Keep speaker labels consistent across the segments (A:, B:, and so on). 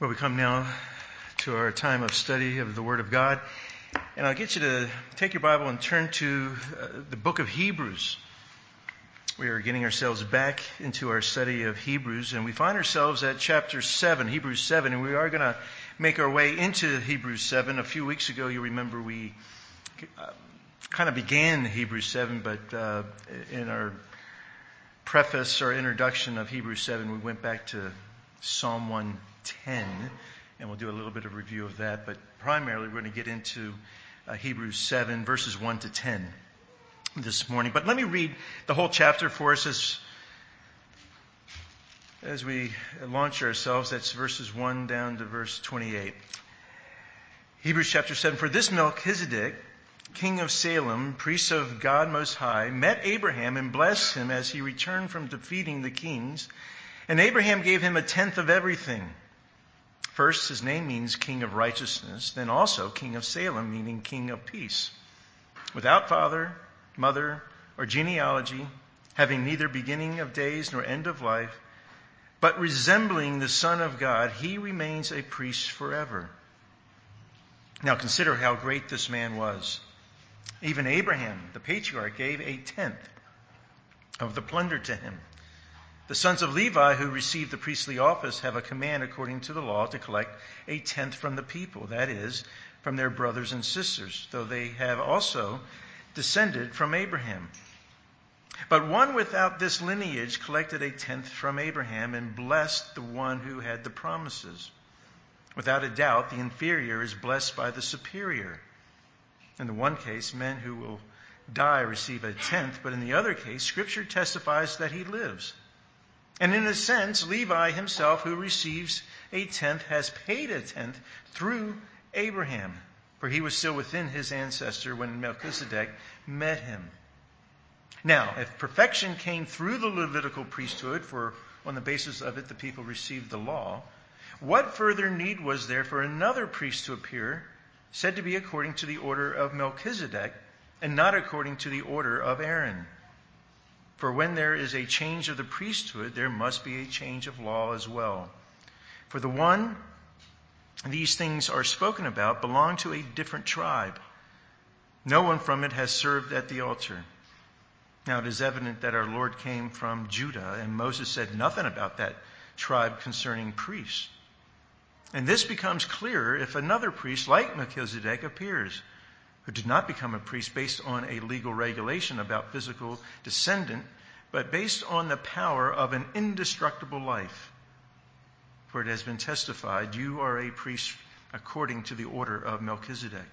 A: Well, we come now to our time of study of the Word of God. And I'll get you to take your Bible and turn to the book of Hebrews. We are getting ourselves back into our study of Hebrews, and we find ourselves at chapter 7, Hebrews 7, and we are going to make our way into Hebrews 7. A few weeks ago, you remember we kind of began Hebrews 7, but in our preface or introduction of Hebrews 7, we went back to Psalm 110, and we'll do a little bit of review of that, but primarily we're going to get into Hebrews 7, verses 1 to 10 this morning. But let me read the whole chapter for us as we launch ourselves. That's verses 1 down to verse 28. Hebrews chapter 7, For this Melchizedek, king of Salem, priest of God Most High, met Abraham and blessed him as he returned from defeating the kings. And Abraham gave him a tenth of everything. First, his name means king of righteousness, then also king of Salem, meaning king of peace. Without father, mother, or genealogy, having neither beginning of days nor end of life, but resembling the Son of God, he remains a priest forever. Now consider how great this man was. Even Abraham, the patriarch, gave a tenth of the plunder to him. The sons of Levi who received the priestly office have a command according to the law to collect a tenth from the people, that is, from their brothers and sisters, though they have also descended from Abraham. But one without this lineage collected a tenth from Abraham and blessed the one who had the promises. Without a doubt, the inferior is blessed by the superior. In the one case, men who will die receive a tenth, but in the other case, Scripture testifies that he lives. And in a sense, Levi himself, who receives a tenth, has paid a tenth through Abraham, for he was still within his ancestor when Melchizedek met him. Now, if perfection came through the Levitical priesthood, for on the basis of it the people received the law, what further need was there for another priest to appear, said to be according to the order of Melchizedek, and not according to the order of Aaron? For when there is a change of the priesthood, there must be a change of law as well. For the one these things are spoken about belonged to a different tribe. No one from it has served at the altar. Now it is evident that our Lord came from Judah, and Moses said nothing about that tribe concerning priests. And this becomes clearer if another priest like Melchizedek appears, who did not become a priest based on a legal regulation about physical descendant, but based on the power of an indestructible life. For it has been testified, you are a priest according to the order of Melchizedek.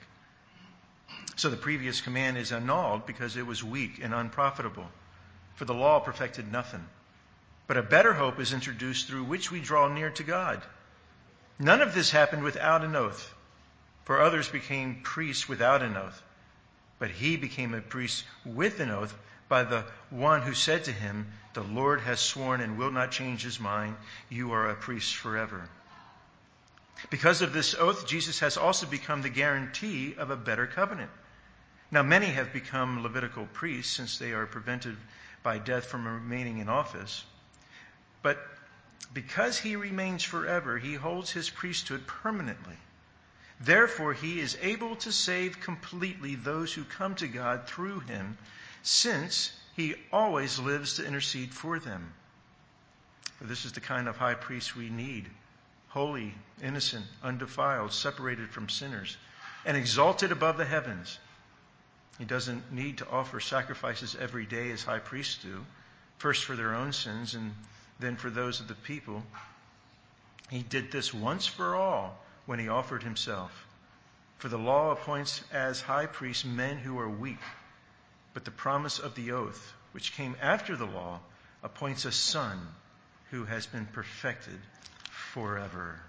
A: So the previous command is annulled because it was weak and unprofitable, for the law perfected nothing. But a better hope is introduced through which we draw near to God. None of this happened without an oath. For others became priests without an oath, but he became a priest with an oath by the one who said to him, the Lord has sworn and will not change his mind. You are a priest forever. Because of this oath, Jesus has also become the guarantee of a better covenant. Now many have become Levitical priests since they are prevented by death from remaining in office. But because he remains forever, he holds his priesthood permanently. Therefore, he is able to save completely those who come to God through him, since he always lives to intercede for them. For this is the kind of high priest we need: holy, innocent, undefiled, separated from sinners, and exalted above the heavens. He doesn't need to offer sacrifices every day as high priests do, first for their own sins and then for those of the people. He did this once for all when he offered himself. For the law appoints as high priests men who are weak, but the promise of the oath, which came after the law, appoints a son who has been perfected forever.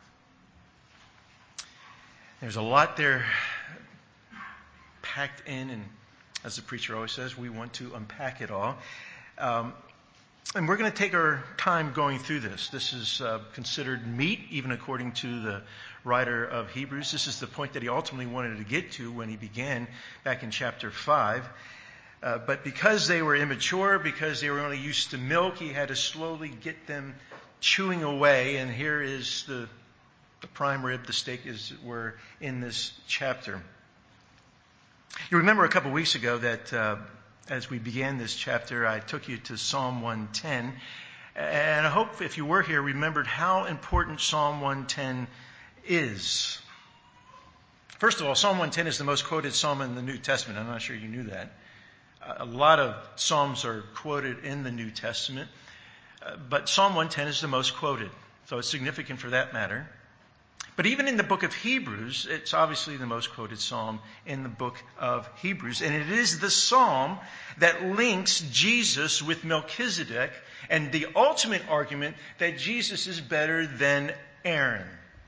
A: There's a lot there packed in, and as the preacher always says, we want to unpack it all. And we're going to take our time going through this. This is considered meat, even according to the writer of Hebrews. This is the point that he ultimately wanted to get to when he began back in chapter 5. But because they were immature, because they were only used to milk, he had to slowly get them chewing away. And here is the The prime rib, the steak, as it were, in this chapter. You remember a couple weeks ago that as we began this chapter, I took you to Psalm 110. And I hope if you were here, remembered how important Psalm 110 is. First of all, Psalm 110 is the most quoted psalm in the New Testament. I'm not sure you knew that. A lot of psalms are quoted in the New Testament, but Psalm 110 is the most quoted. So it's significant for that matter. But even in the book of Hebrews, it's obviously the most quoted psalm in the book of Hebrews. And it is the psalm that links Jesus with Melchizedek and the ultimate argument that Jesus is better than Aaron.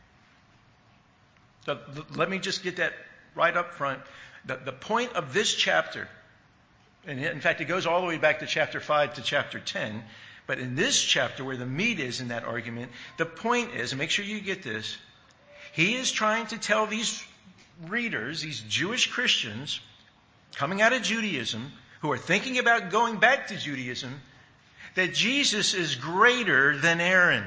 A: So let me just get that right up front. The point of this chapter, and in fact it goes all the way back to chapter 5 to chapter 10, but in this chapter where the meat is in that argument, the point is, and make sure you get this, he is trying to tell these readers, these Jewish Christians coming out of Judaism, who are thinking about going back to Judaism, that Jesus is greater than Aaron.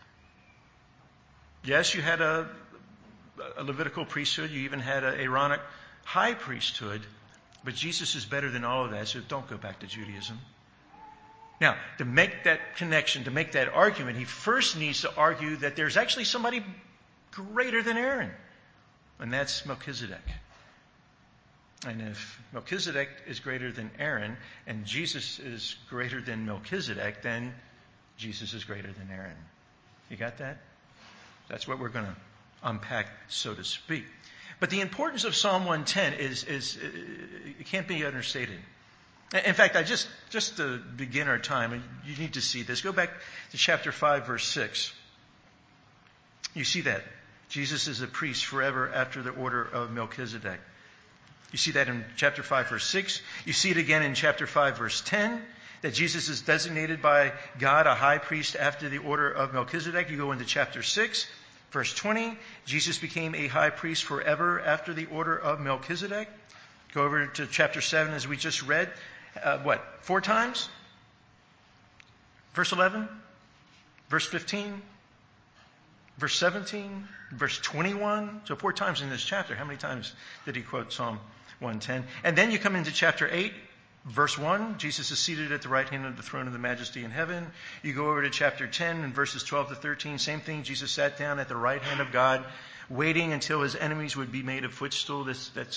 A: Yes, you had a Levitical priesthood, you even had an Aaronic high priesthood, but Jesus is better than all of that, so don't go back to Judaism. Now, to make that connection, to make that argument, he first needs to argue that there's actually somebody greater than Aaron, and that's Melchizedek. And if Melchizedek is greater than Aaron, and Jesus is greater than Melchizedek, then Jesus is greater than Aaron. You got that? That's what we're going to unpack, so to speak. But the importance of Psalm 110 is it can't be understated. In fact, just to begin our time, you need to see this. Go back to chapter 5, verse 6. You see that. Jesus is a priest forever after the order of Melchizedek. You see that in chapter 5, verse 6. You see it again in chapter 5, verse 10, that Jesus is designated by God a high priest after the order of Melchizedek. You go into chapter 6, verse 20. Jesus became a high priest forever after the order of Melchizedek. Go over to chapter 7, as we just read. 4 times? Verse 11, verse 15, verse 17, verse 21. So 4 times in this chapter. How many times did he quote Psalm 110? And then you come into chapter 8, verse 1. Jesus is seated at the right hand of the throne of the majesty in heaven. You go over to chapter 10 and verses 12 to 13. Same thing. Jesus sat down at the right hand of God, waiting until his enemies would be made a footstool. That's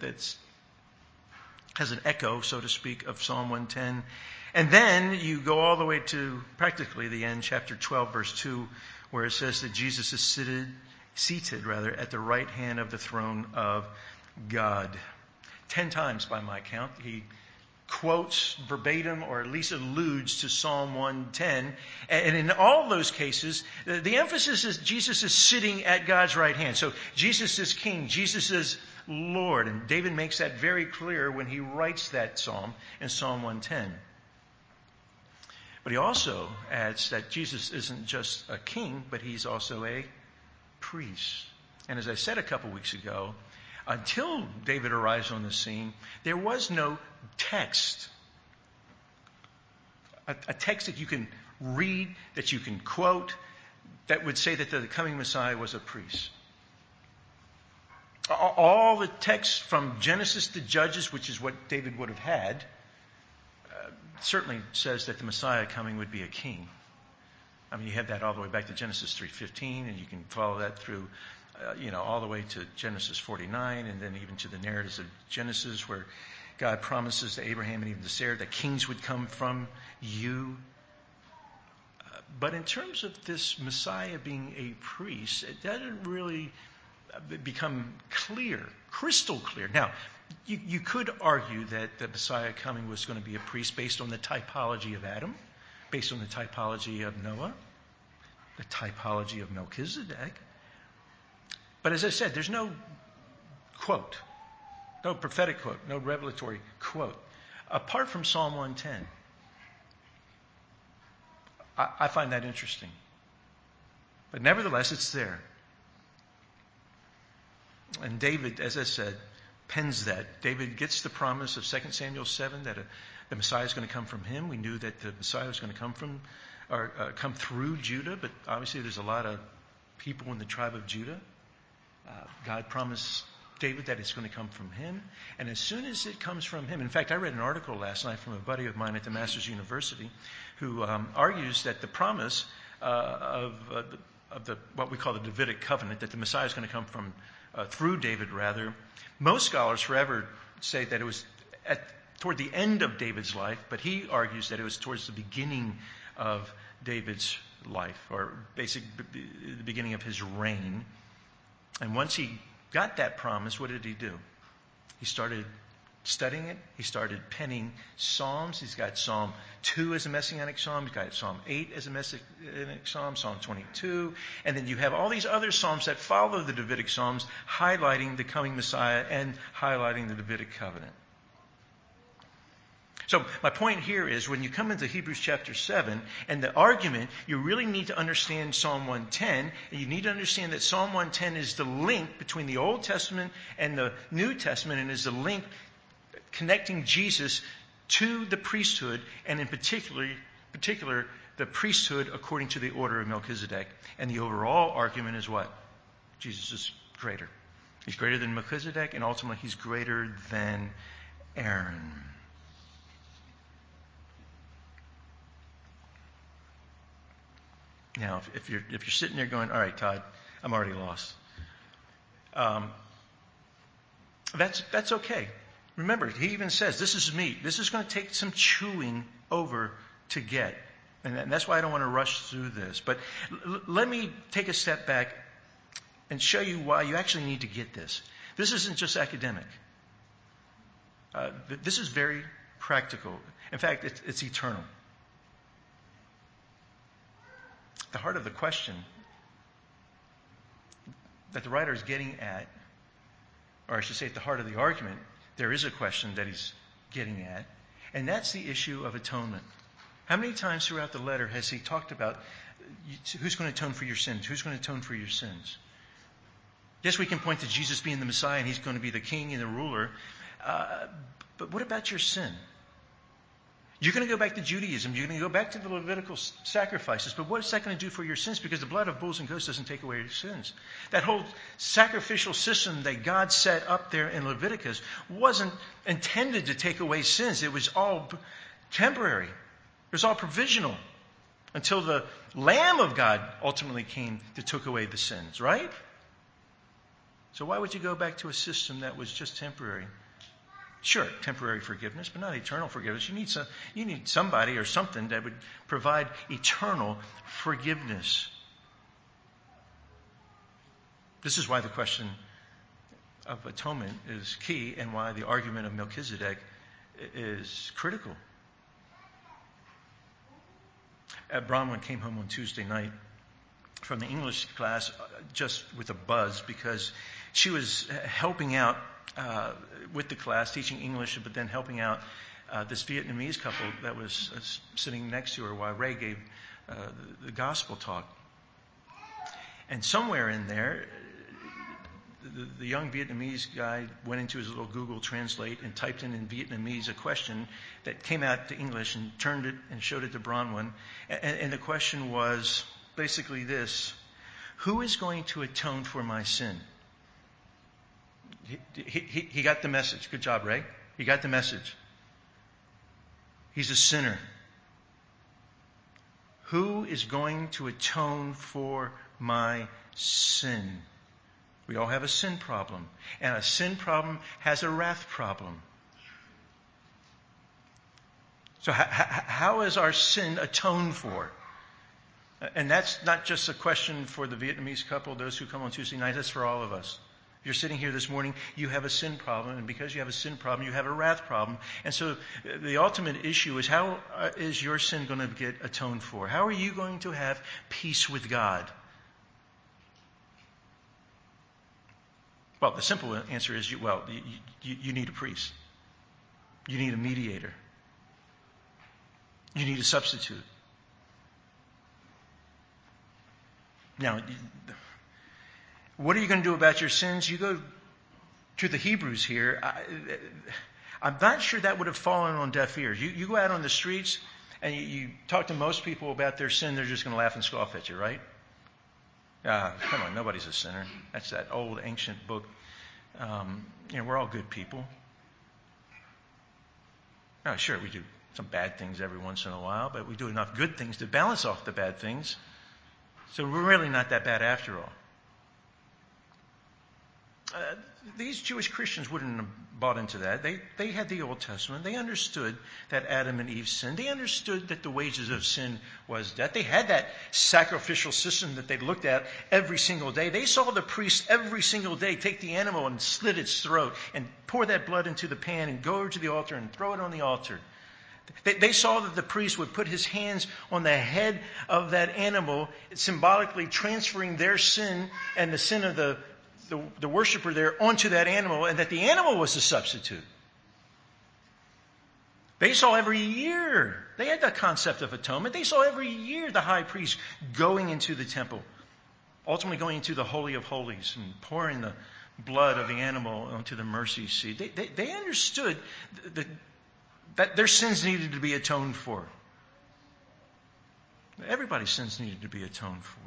A: has an echo, so to speak, of Psalm 110. And then you go all the way to practically the end, chapter 12, verse 2, where it says that Jesus is seated at the right hand of the throne of God. 10 times by my count, he quotes verbatim or at least alludes to Psalm 110. And in all those cases, the emphasis is Jesus is sitting at God's right hand. So Jesus is king. Jesus is Lord. And David makes that very clear when he writes that psalm in Psalm 110. But he also adds that Jesus isn't just a king, but he's also a priest. And as I said a couple weeks ago, until David arrives on the scene, there was no text. A text that you can read, that you can quote, that would say that the coming Messiah was a priest. All the texts from Genesis to Judges, which is what David would have had, certainly says that the Messiah coming would be a king. I mean, you have that all the way back to Genesis 3:15, and you can follow that through, all the way to Genesis 49, and then even to the narratives of Genesis, where God promises to Abraham and even to Sarah that kings would come from you. But in terms of this Messiah being a priest, it doesn't really become clear, crystal clear. Now, you could argue that the Messiah coming was going to be a priest based on the typology of Adam, based on the typology of Noah, the typology of Melchizedek. But as I said, there's no quote, no prophetic quote, no revelatory quote, apart from Psalm 110. I find that interesting. But nevertheless, it's there. And David, as I said, pens that. David gets the promise of 2 Samuel 7 that the Messiah is going to come from him. We knew that the Messiah was going to come through Judah, but obviously there's a lot of people in the tribe of Judah. God promised David that it's going to come from him. And as soon as it comes from him, in fact, I read an article last night from a buddy of mine at the Masters University who argues that the promise of what we call the Davidic covenant, that the Messiah is going to come from through David rather, most scholars forever say that it was toward the end of David's life, but he argues that it was towards the beginning of David's life, or the beginning of his reign. And once he got that promise, what did he do? He started studying it. He started penning psalms. He's got Psalm 2 as a messianic psalm. He's got Psalm 8 as a messianic psalm, Psalm 22. And then you have all these other psalms that follow the Davidic psalms, highlighting the coming Messiah and highlighting the Davidic covenant. So my point here is when you come into Hebrews chapter 7 and the argument, you really need to understand Psalm 110, and you need to understand that Psalm 110 is the link between the Old Testament and the New Testament, and is the link connecting Jesus to the priesthood, and in particular the priesthood according to the order of Melchizedek. And the overall argument is what? Jesus is greater. He's greater than Melchizedek, and ultimately he's greater than Aaron. Now, if you're sitting there going, all right, Todd, I'm already lost. That's okay. Remember, he even says, this is meat. This is going to take some chewing over to get. And that's why I don't want to rush through this. But let me take a step back and show you why you actually need to get this. This isn't just academic. This is very practical. In fact, it's eternal. The heart of the question that the writer is getting at, or I should say at the heart of the argument, there is a question that he's getting at, and that's the issue of atonement. How many times throughout the letter has he talked about who's going to atone for your sins? Who's going to atone for your sins? Yes, we can point to Jesus being the Messiah and he's going to be the king and the ruler, but what about your sin? You're going to go back to Judaism. You're going to go back to the Levitical sacrifices. But what is that going to do for your sins? Because the blood of bulls and goats doesn't take away your sins. That whole sacrificial system that God set up there in Leviticus wasn't intended to take away sins. It was all temporary. It was all provisional until the Lamb of God ultimately came that took away the sins, right? So why would you go back to a system that was just temporary? Sure, temporary forgiveness, but not eternal forgiveness. You need somebody or something that would provide eternal forgiveness. This is why the question of atonement is key, and why the argument of Melchizedek is critical. Bronwyn came home on Tuesday night from the English class just with a buzz, because she was helping out with the class, teaching English, but then helping out this Vietnamese couple that was sitting next to her while Ray gave the gospel talk. And somewhere in there, the young Vietnamese guy went into his little Google Translate and typed in Vietnamese a question that came out to English, and turned it and showed it to Bronwyn. And the question was basically this: who is going to atone for my sin? He got the message. Good job, Ray. He got the message. He's a sinner. Who is going to atone for my sin? We all have a sin problem. And a sin problem has a wrath problem. So how is our sin atoned for? And that's not just a question for the Vietnamese couple, those who come on Tuesday night. That's for all of us. You're sitting here this morning, you have a sin problem, and because you have a sin problem, you have a wrath problem. And so the ultimate issue is, how is your sin going to get atoned for? How are you going to have peace with God? Well, the simple answer is, you need a priest. You need a mediator. You need a substitute. Now, what are you going to do about your sins? You go to the Hebrews here. I'm not sure that would have fallen on deaf ears. You go out on the streets and you talk to most people about their sin, they're just going to laugh and scoff at you, right? Come on, nobody's a sinner. That's that old ancient book. We're all good people. Oh, sure, we do some bad things every once in a while, but we do enough good things to balance off the bad things. So we're really not that bad after all. These Jewish Christians wouldn't have bought into that. They had the Old Testament. They understood that Adam and Eve sinned. They understood that the wages of sin was death. They had that sacrificial system that they looked at every single day. They saw the priest every single day take the animal and slit its throat and pour that blood into the pan and go over to the altar and throw it on the altar. They saw that the priest would put his hands on the head of that animal, symbolically transferring their sin and the sin of the worshiper there onto that animal, and that the animal was the substitute. They saw every year, they had the concept of atonement. They saw every year the high priest going into the temple, ultimately going into the Holy of Holies and pouring the blood of the animal onto the mercy seat. They understood that their sins needed to be atoned for. Everybody's sins needed to be atoned for.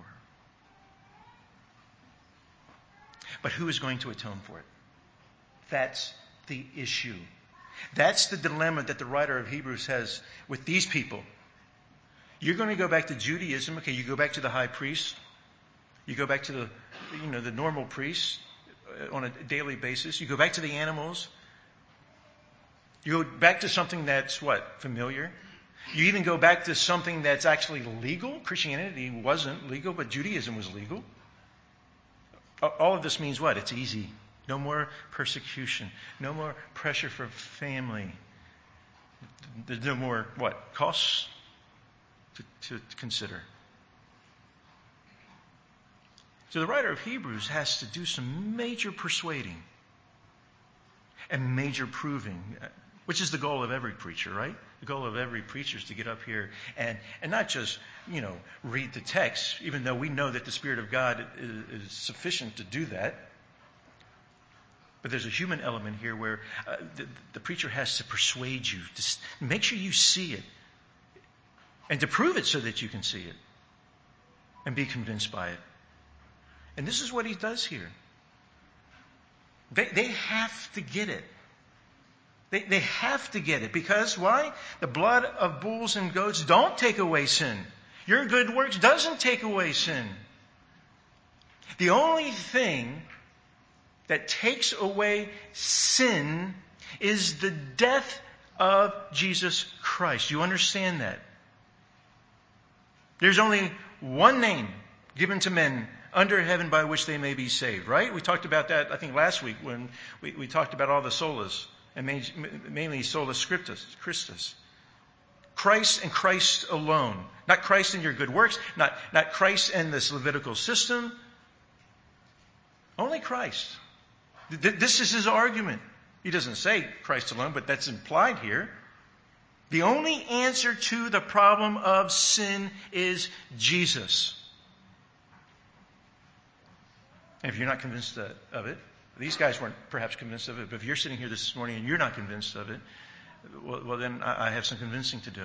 A: But who is going to atone for it? That's the issue. That's the dilemma that the writer of Hebrews has with these people. You're going to go back to Judaism. Okay, you go back to the high priest. You go back to the normal priest on a daily basis. You go back to the animals. You go back to something that's what? Familiar. You even go back to something that's actually legal. Christianity wasn't legal, but Judaism was legal. All of this means what? It's easy. No more persecution. No more pressure for family. There's no more, what? Costs to consider. So the writer of Hebrews has to do some major persuading and major proving, which is the goal of every preacher, right? The goal of every preacher is to get up here and not just, read the text, even though we know that the Spirit of God is sufficient to do that. But there's a human element here where the preacher has to persuade you, to make sure you see it, and to prove it so that you can see it and be convinced by it. And this is what he does here. They have to get it. They have to get it. Because why? The blood of bulls and goats don't take away sin. Your good works doesn't take away sin. The only thing that takes away sin is the death of Jesus Christ. You understand that? There's only one name given to men under heaven by which they may be saved, right? We talked about that, I think, last week when we talked about all the solas. And mainly sola Christus. Christ and Christ alone. Not Christ in your good works. Not Christ in this Levitical system. Only Christ. This is his argument. He doesn't say Christ alone, but that's implied here. The only answer to the problem of sin is Jesus. And if you're not convinced of it, these guys weren't perhaps convinced of it, but if you're sitting here this morning and you're not convinced of it, well then I have some convincing to do.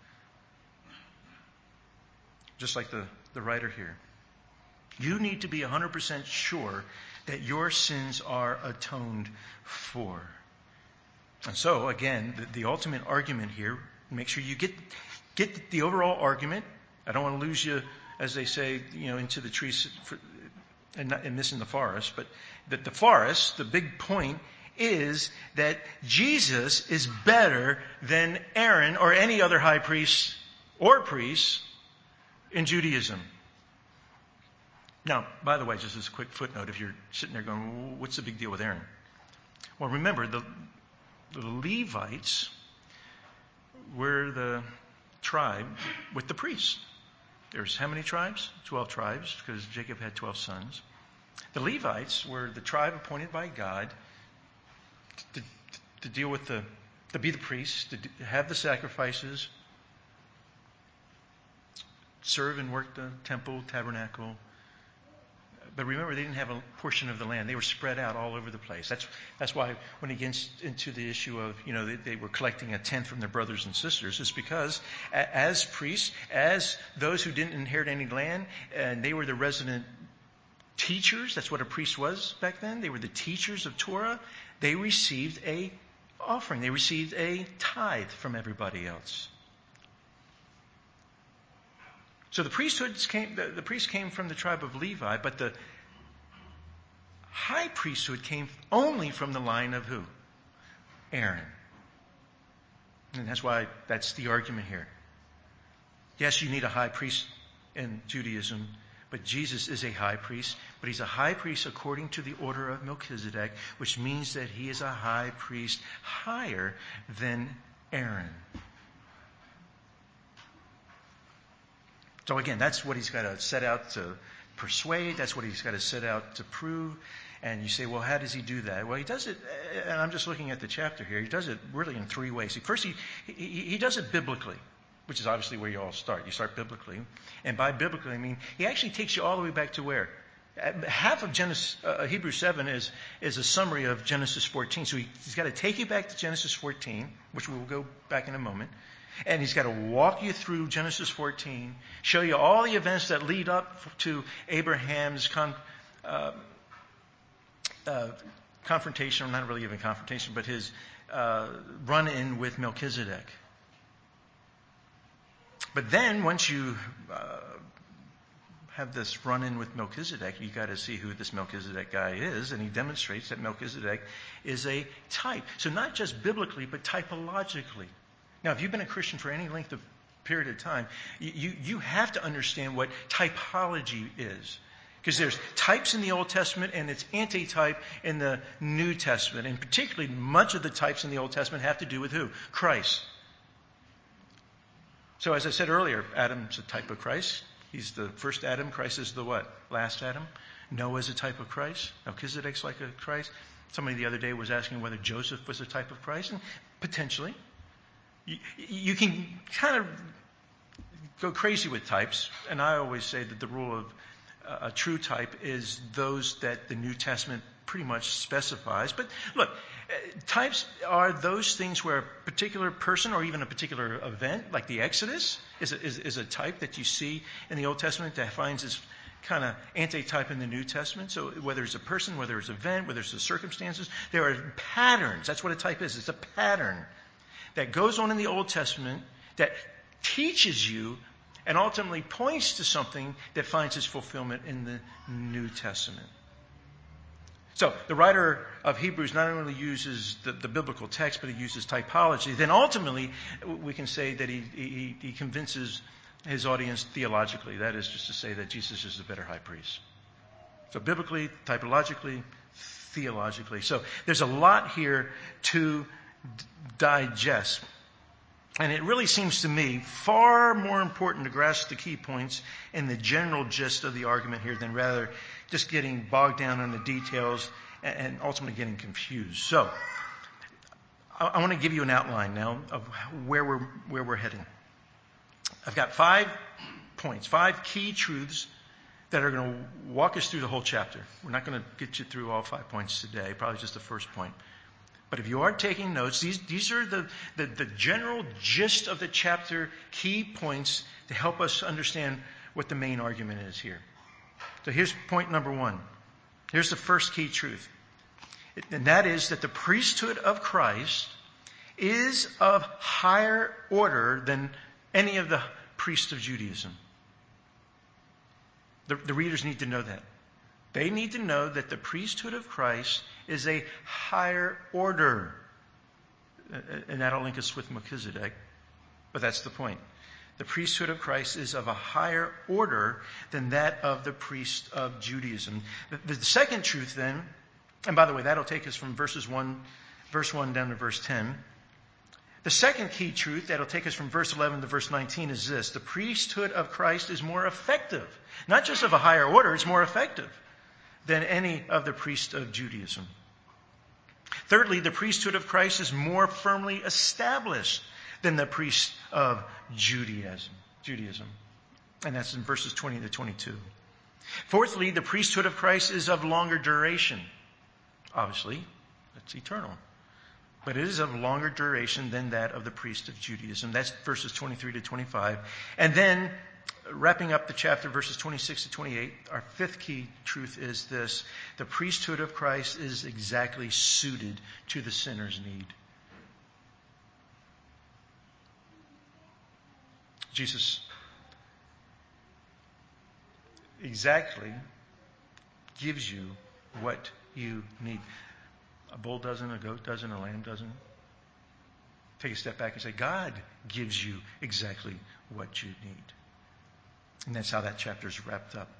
A: Just like the writer here. You need to be 100% sure that your sins are atoned for. And so, again, the ultimate argument here, make sure you get the overall argument. I don't want to lose you, as they say, into the trees and missing the forest, but that the forest, the big point, is that Jesus is better than Aaron or any other high priest or priest in Judaism. Now, by the way, just as a quick footnote, if you're sitting there going, what's the big deal with Aaron? Well, remember, the Levites were the tribe with the priests. There's how many tribes? 12 tribes, because Jacob had 12 sons. The Levites were the tribe appointed by God to deal with to be the priests, to have the sacrifices, serve and work the temple, tabernacle. But remember, they didn't have a portion of the land. They were spread out all over the place. That's why when he gets into the issue of, they were collecting a tenth from their brothers and sisters, it's because as priests, as those who didn't inherit any land, and they were the resident teachers. That's what a priest was back then. They were the teachers of Torah. They received a offering. They received a tithe from everybody else. So the priests came from the tribe of Levi, but the high priesthood came only from the line of who? Aaron. And that's the argument here. Yes, you need a high priest in Judaism, but Jesus is a high priest, but he's a high priest according to the order of Melchizedek, which means that he is a high priest higher than Aaron. So again, that's what he's got to set out to persuade. That's what he's got to set out to prove. And you say, well, how does he do that? Well, he does it, and I'm just looking at the chapter here, he does it really in three ways. First, he does it biblically, which is obviously where you all start. You start biblically. And by biblically, I mean, he actually takes you all the way back to where? Half of Hebrews 7 is a summary of Genesis 14. So he's got to take you back to Genesis 14, which we'll go back in a moment. And he's got to walk you through Genesis 14, show you all the events that lead up to Abraham's confrontation, or not really even confrontation, but his run-in with Melchizedek. But then, once you have this run-in with Melchizedek, you got to see who this Melchizedek guy is, and he demonstrates that Melchizedek is a type. So not just biblically, but typologically. Now, if you've been a Christian for any length of period of time, you have to understand what typology is. Because there's types in the Old Testament and it's anti-type in the New Testament. And particularly, much of the types in the Old Testament have to do with who? Christ. So as I said earlier, Adam's a type of Christ. He's the first Adam. Christ is the what? Last Adam. Noah's a type of Christ. Melchizedek's like a Christ. Somebody the other day was asking whether Joseph was a type of Christ. And potentially. You can kind of go crazy with types. And I always say that the rule of a true type is those that the New Testament pretty much specifies. But look, types are those things where a particular person or even a particular event, like the Exodus, is a type that you see in the Old Testament that finds its kind of anti-type in the New Testament. So whether it's a person, whether it's an event, whether it's the circumstances, there are patterns. That's what a type is. It's a pattern that goes on in the Old Testament that teaches you and ultimately points to something that finds its fulfillment in the New Testament. So the writer of Hebrews not only uses the biblical text, but he uses typology. Then ultimately, we can say that he convinces his audience theologically. That is just to say that Jesus is a better high priest. So biblically, typologically, theologically. So there's a lot here to digest. And it really seems to me far more important to grasp the key points and the general gist of the argument here than rather just getting bogged down on the details and ultimately getting confused. So I want to give you an outline now of where we're heading. I've got 5 points, 5 key truths that are going to walk us through the whole chapter. We're not going to get you through all 5 points today, probably just the first point. But if you are taking notes, these are the general gist of the chapter, key points to help us understand what the main argument is here. So here's point number 1. Here's the first key truth. And that is that the priesthood of Christ is of higher order than any of the priests of Judaism. The readers need to know that. They need to know that the priesthood of Christ is a higher order. And that'll link us with Melchizedek. But that's the point. The priesthood of Christ is of a higher order than that of the priests of Judaism. The second truth then, and by the way, that'll take us from verse 1 down to verse 10. The second key truth that'll take us from verse 11 to verse 19 is this. The priesthood of Christ is more effective. Not just of a higher order, it's more effective than any of the priests of Judaism. Thirdly, the priesthood of Christ is more firmly established than the priests of Judaism. And that's in verses 20 to 22. Fourthly, the priesthood of Christ is of longer duration. Obviously, it's eternal. But it is of longer duration than that of the priest of Judaism. That's verses 23 to 25. And then wrapping up the chapter, verses 26 to 28, our fifth key truth is this: the priesthood of Christ is exactly suited to the sinner's need. Jesus exactly gives you what you need. A bull doesn't, a goat doesn't, a lamb doesn't. Take a step back and say, God gives you exactly what you need. And that's how that chapter is wrapped up.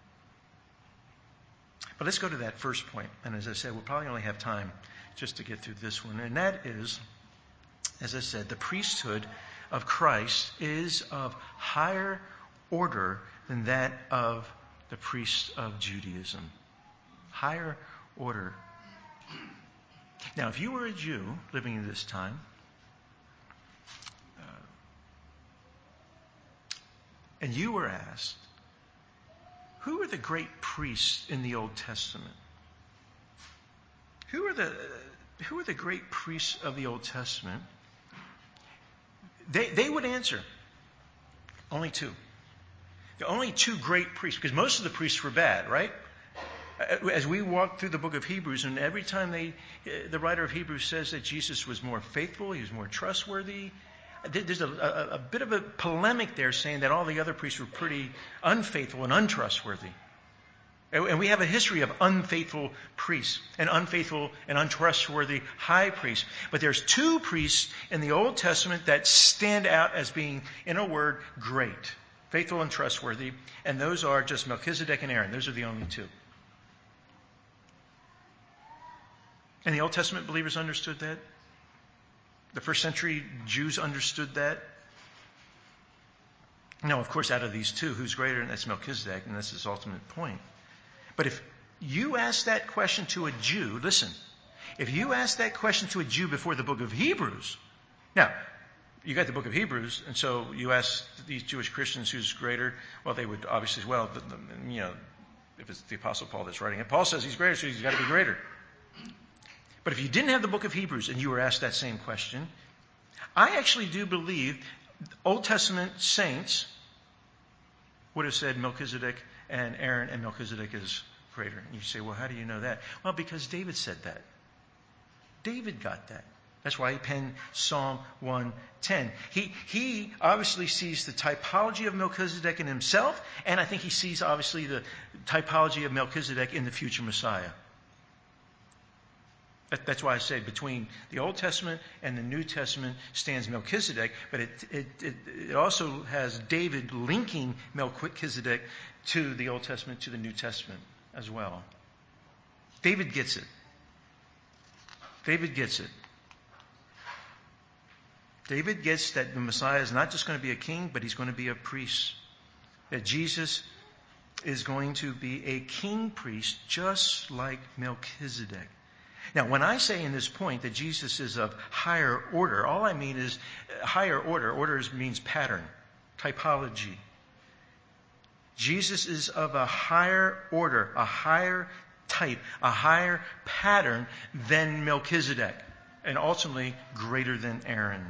A: But let's go to that first point. And as I said, we'll probably only have time just to get through this one. And that is, as I said, the priesthood of Christ is of higher order than that of the priests of Judaism. Higher order. Now, if you were a Jew living in this time, and you were asked, who are the great priests in the Old Testament? Who are the great priests of the Old Testament? They would answer, only two. The only two great priests, because most of the priests were bad, right? As we walk through the book of Hebrews, and every time the writer of Hebrews says that Jesus was more faithful, he was more trustworthy, there's a bit of a polemic there saying that all the other priests were pretty unfaithful and untrustworthy. And we have a history of unfaithful priests and unfaithful and untrustworthy high priests. But there's two priests in the Old Testament that stand out as being, in a word, great. Faithful and trustworthy. And those are just Melchizedek and Aaron. Those are the only two. And the Old Testament believers understood that. The first century Jews understood that. Now, of course, out of these two, who's greater? And that's Melchizedek, and that's his ultimate point. But if you ask that question to a Jew, listen, if you ask that question to a Jew before the book of Hebrews, now, you got the book of Hebrews, and so you ask these Jewish Christians who's greater, well, they would obviously, if it's the Apostle Paul that's writing it, Paul says he's greater, so he's got to be greater. But if you didn't have the book of Hebrews and you were asked that same question, I actually do believe Old Testament saints would have said Melchizedek and Aaron, and Melchizedek is greater. And you say, well, how do you know that? Well, because David said that. David got that. That's why he penned Psalm 110. He obviously sees the typology of Melchizedek in himself, and I think he sees obviously the typology of Melchizedek in the future Messiah. That's why I say between the Old Testament and the New Testament stands Melchizedek, but it also has David linking Melchizedek to the Old Testament, to the New Testament as well. David gets it. David gets it. David gets that the Messiah is not just going to be a king, but he's going to be a priest. That Jesus is going to be a king priest just like Melchizedek. Now, when I say in this point that Jesus is of higher order, all I mean is higher order. Order means pattern, typology. Jesus is of a higher order, a higher type, a higher pattern than Melchizedek, and ultimately greater than Aaron.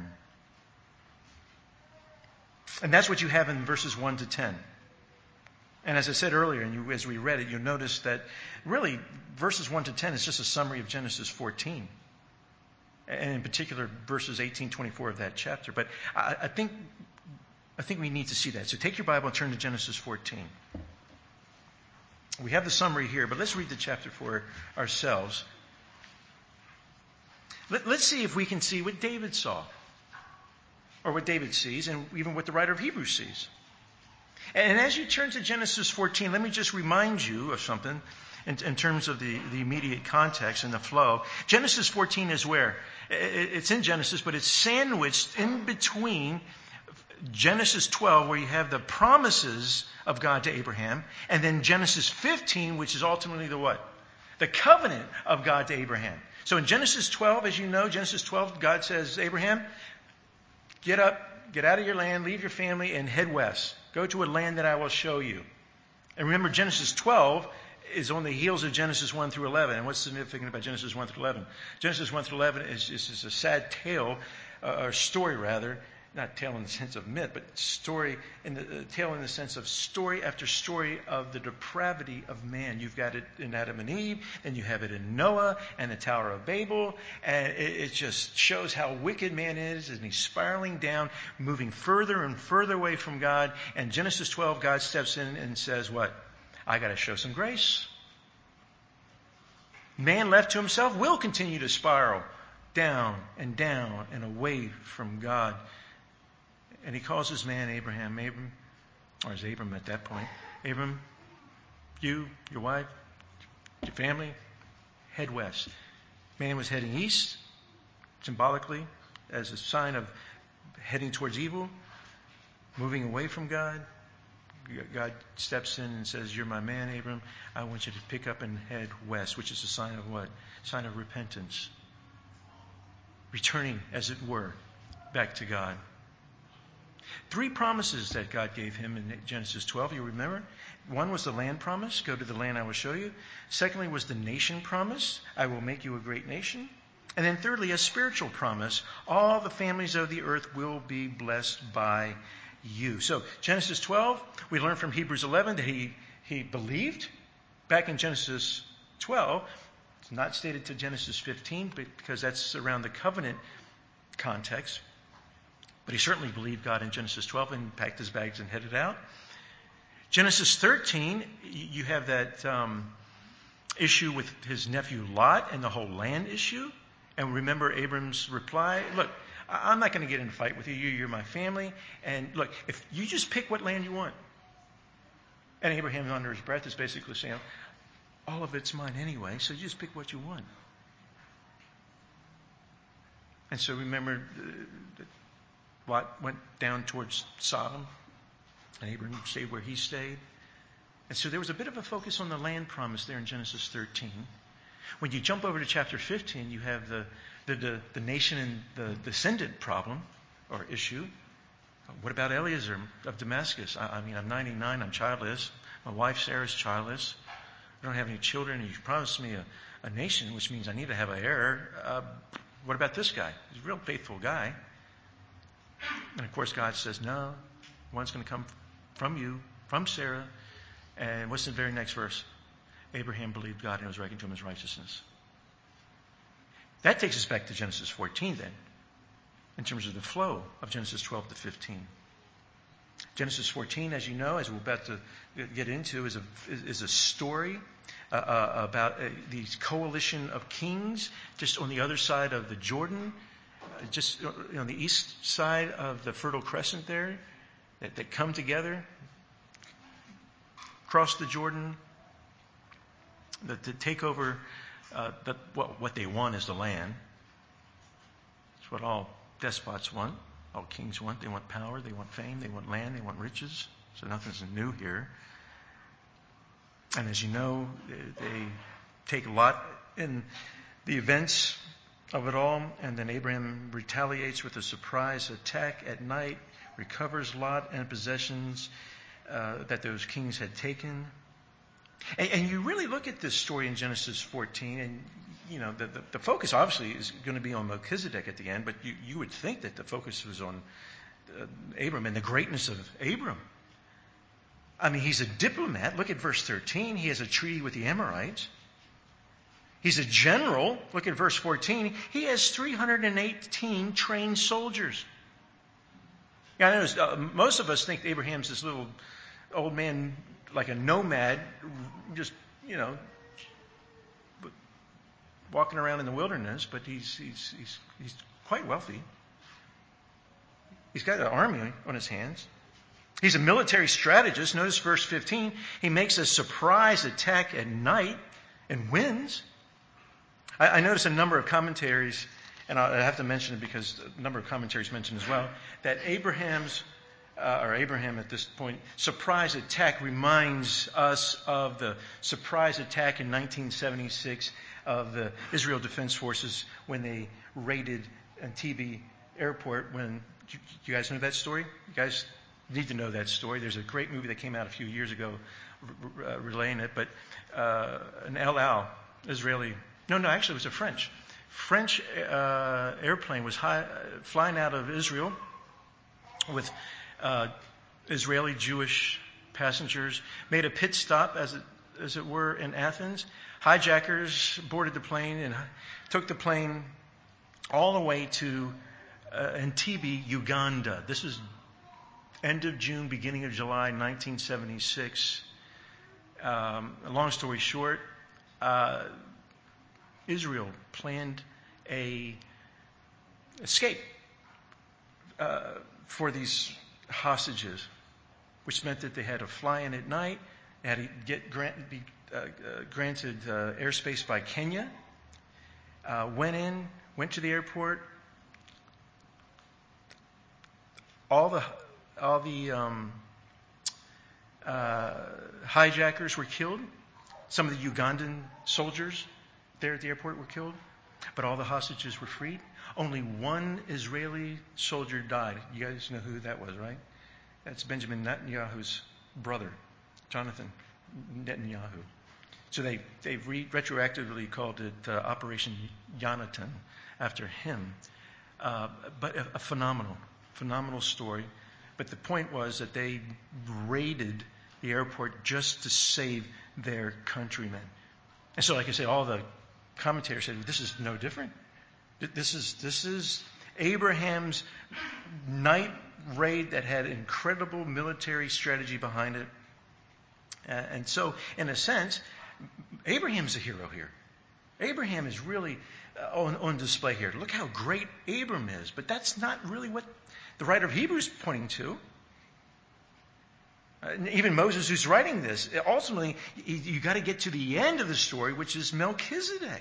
A: And that's what you have in verses 1 to 10. And as I said earlier, and as we read it, you'll notice that really verses 1 to 10 is just a summary of Genesis 14. And in particular, verses 18-24 of that chapter. But I think we need to see that. So take your Bible and turn to Genesis 14. We have the summary here, but let's read the chapter for ourselves. Let's see if we can see what David saw, or what David sees, and even what the writer of Hebrews sees. And as you turn to Genesis 14, let me just remind you of something in terms of the immediate context and the flow. Genesis 14 is where? It's in Genesis, but it's sandwiched in between Genesis 12, where you have the promises of God to Abraham, and then Genesis 15, which is ultimately the what? The covenant of God to Abraham. So in Genesis 12, as you know, Genesis 12, God says, Abraham, get up, get out of your land, leave your family, and head west. Go to a land that I will show you. And remember, Genesis 12 is on the heels of Genesis 1 through 11. And what's significant about Genesis 1 through 11? Genesis 1 through 11 is a sad tale, or story rather, not tale in the sense of myth, but story in the tale in the sense of story after story of the depravity of man. You've got it in Adam and Eve, and you have it in Noah and the Tower of Babel, and it just shows how wicked man is, and he's spiraling down, moving further and further away from God. And Genesis 12, God steps in and says, what? I got to show some grace. Man left to himself will continue to spiral down and away from God. And he calls his man Abram, or is Abram at that point, Abram, you, your wife, your family, head west. Man was heading east, symbolically, as a sign of heading towards evil, moving away from God. God steps in and says, you're my man, Abram. I want you to pick up and head west, which is a sign of what? Sign of repentance. Returning, as it were, back to God. 3 promises that God gave him in Genesis 12, you remember? One was the land promise, go to the land I will show you. Secondly was the nation promise, I will make you a great nation. And then thirdly, a spiritual promise, all the families of the earth will be blessed by you. So Genesis 12, we learn from Hebrews 11 that he believed. Back in Genesis 12, it's not stated to Genesis 15 because that's around the covenant context. But he certainly believed God in Genesis 12 and packed his bags and headed out. Genesis 13, you have that issue with his nephew Lot and the whole land issue. And remember Abram's reply, look, I'm not going to get in a fight with you. You're my family. And look, if you just pick what land you want. And Abraham, under his breath, is basically saying, all of it's mine anyway, so you just pick what you want. And so remember, Lot went down towards Sodom, and Abraham stayed where he stayed. And so there was a bit of a focus on the land promise there in Genesis 13. When you jump over to chapter 15, you have the nation and the descendant problem or issue. What about Eliezer of Damascus? I mean, I'm 99, I'm childless. My wife Sarah's childless. I don't have any children, and you promised me a nation, which means I need to have an heir. What about this guy? He's a real faithful guy. And of course God says, no, one's going to come from you, from Sarah. And what's the very next verse? Abraham believed God and it was reckoned to him as righteousness. That takes us back to Genesis 14 then, in terms of the flow of Genesis 12 to 15. Genesis 14, as you know, as we're about to get into, is a story about these coalition of kings just on the other side of the Jordan, just on the east side of the Fertile Crescent there, that come together, cross the Jordan, to take over what they want is the land. It's what all despots want, all kings want. They want power, they want fame, they want land, they want riches. So nothing's new here. And as you know, they take Lot in the events of it all, and then Abraham retaliates with a surprise attack at night, recovers Lot and possessions that those kings had taken. And you really look at this story in Genesis 14, and you know the focus obviously is going to be on Melchizedek at the end, but you would think that the focus was on Abram and the greatness of Abram. I mean, he's a diplomat. Look at verse 13. He has a treaty with the Amorites. He's a general. Look at verse 14. He has 318 trained soldiers. Yeah, I know most of us think Abraham's this little old man, like a nomad, just, walking around in the wilderness, but he's quite wealthy. He's got an army on his hands. He's a military strategist. Notice verse 15. He makes a surprise attack at night and wins. I notice a number of commentaries, and I have to mention it because a number of commentaries mention as well, that Abraham at this point, surprise attack reminds us of the surprise attack in 1976 of the Israel Defense Forces when they raided Entebbe Airport. You guys know that story? You guys need to know that story. There's a great movie that came out a few years ago relaying it, but an El Al, Israeli, actually it was a French airplane was flying out of Israel, with Israeli Jewish passengers, made a pit stop, as it were, in Athens. Hijackers boarded the plane and took the plane all the way to Entebbe, Uganda. This was end of June, beginning of July 1976. Long story short, Israel planned a escape for these hostages, which meant that they had to fly in at night. They had to be granted airspace by Kenya. Went to the airport. All the hijackers were killed. Some of the Ugandan soldiers there at the airport were killed, but all the hostages were freed. Only one Israeli soldier died. You guys know who that was, right? That's Benjamin Netanyahu's brother, Jonathan Netanyahu. So they've retroactively called it Operation Yonatan after him. But a phenomenal story. But the point was that they raided the airport just to save their countrymen. And so, like I say, all the commentators said, this is no different. This is Abraham's night raid that had incredible military strategy behind it. And so, in a sense, Abraham's a hero here. Abraham is really on display here. Look how great Abram is. But that's not really what the writer of Hebrews is pointing to. Even Moses, who's writing this, ultimately, you got to get to the end of the story, which is Melchizedek.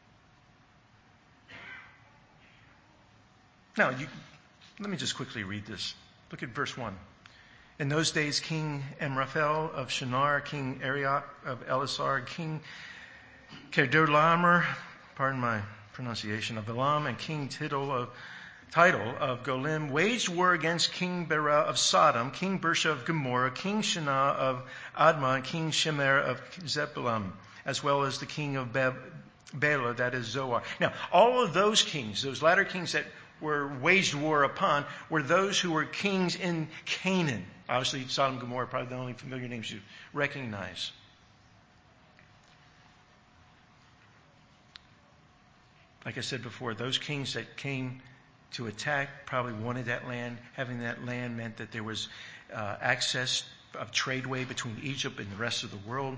A: Now, let me just quickly read this. Look at verse 1. In those days, King Amraphel of Shinar, King Arioch of Elasar, King Kedorlaomer, pardon my pronunciation, of Elam, and King Tidal of Golim waged war against King Bera of Sodom, King Bersha of Gomorrah, King Shinnah of Admah, and King Shemer of Zebulun, as well as the king of Bela, that is Zoar. Now, all of those kings, those latter kings that were waged war upon, were those who were kings in Canaan. Obviously, Sodom and Gomorrah are probably the only familiar names you recognize. Like I said before, those kings that came to attack probably wanted that land. Having that land meant that there was access of tradeway between Egypt and the rest of the world.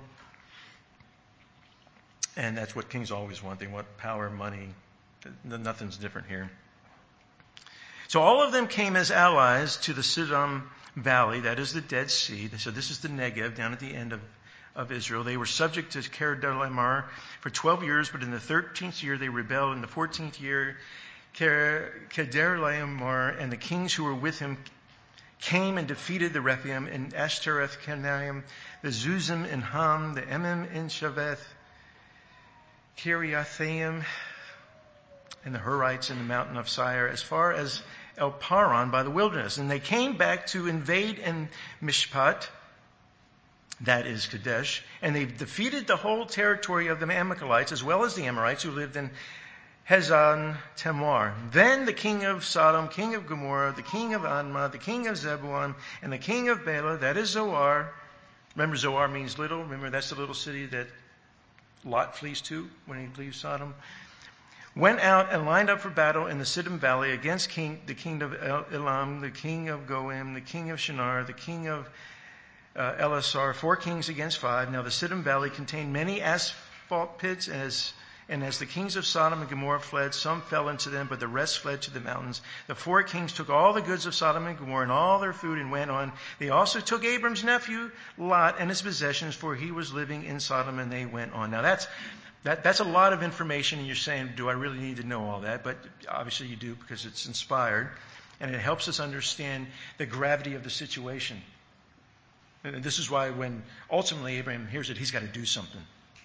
A: And that's what kings always want. They want power, money. Nothing's different here. So all of them came as allies to the Siddim Valley, that is the Dead Sea. So this is the Negev down at the end of Israel. They were subject to Kedorlaomer for 12 years, but in the 13th year they rebelled. In the 14th year, Kedorlaomer and the kings who were with him came and defeated the Rephaim in Ashtaroth Kanaim, the Zuzim in Ham, the Emim in Shaveth, Kiriathaim, and the Hurites in the mountain of Seir, as far as El Paran by the wilderness. And they came back to invade in Mishpat, that is Kadesh, and they defeated the whole territory of the Amalekites, as well as the Amorites who lived in Hazan Tamar. Then the king of Sodom, king of Gomorrah, the king of Admah, the king of Zebulun, and the king of Bela, that is Zoar. Remember, Zoar means little. Remember, that's the little city that Lot flees to when he leaves Sodom. Went out and lined up for battle in the Siddim Valley against the king of Elam, the king of Goim, the king of Shinar, the king of Elasar, 4 kings against 5. Now the Siddim Valley contained many asphalt pits, and as the kings of Sodom and Gomorrah fled, some fell into them, but the rest fled to the mountains. The 4 kings took all the goods of Sodom and Gomorrah and all their food and went on. They also took Abram's nephew Lot and his possessions, for he was living in Sodom, and they went on. Now that's a lot of information, and you're saying, do I really need to know all that? But obviously you do, because it's inspired, and it helps us understand the gravity of the situation. And this is why when ultimately Abraham hears it, he's got to do something.